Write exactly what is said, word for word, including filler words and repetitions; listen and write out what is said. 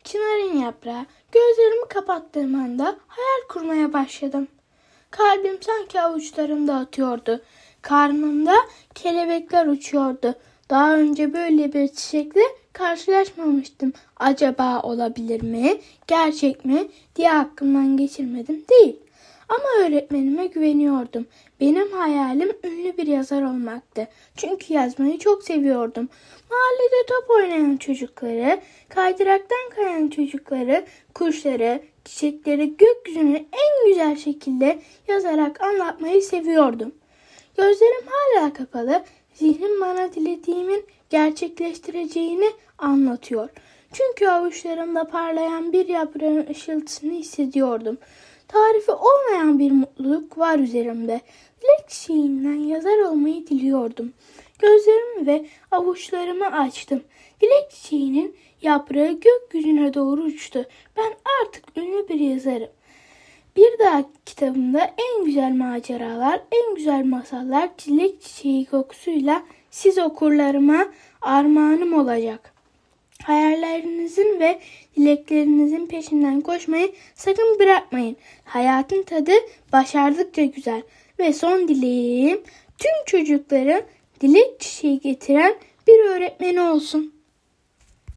Çınarın yaprağı. Gözlerimi kapattığım anda hayal kurmaya başladım. Kalbim sanki avuçlarımda atıyordu. Karnımda kelebekler uçuyordu. Daha önce böyle bir çiçekle karşılaşmamıştım. Acaba olabilir mi? Gerçek mi? diye aklımdan geçirmedim değil. Ama öğretmenime güveniyordum. Benim hayalim ünlü bir yazar olmaktı. Çünkü yazmayı çok seviyordum. Mahallede top oynayan çocukları, kaydıraktan kayan çocukları, kuşları, çiçekleri gökyüzünü en güzel şekilde yazarak anlatmayı seviyordum. Gözlerim hala kapalı, zihnim bana dilediğimin gerçekleştireceğini anlatıyor. Çünkü avuçlarımda parlayan bir yaprağın ışıltısını hissediyordum. Tarifi olmayan bir mutluluk var üzerimde. Dilek çiçeğinden yazar olmayı diliyordum. Gözlerimi ve avuçlarımı açtım. Dilek çiçeğinin yaprağı gökyüzüne doğru uçtu. Ben artık ünlü bir yazarım. Bir dahaki kitabımda en güzel maceralar, en güzel masallar dilek çiçeği kokusuyla siz okurlarıma armağanım olacak. Hayallerinizin ve dileklerinizin peşinden koşmayı sakın bırakmayın. Hayatın tadı başardıkça güzel. Ve son dileğim tüm çocukların dilek çiçeği getiren bir öğretmeni olsun.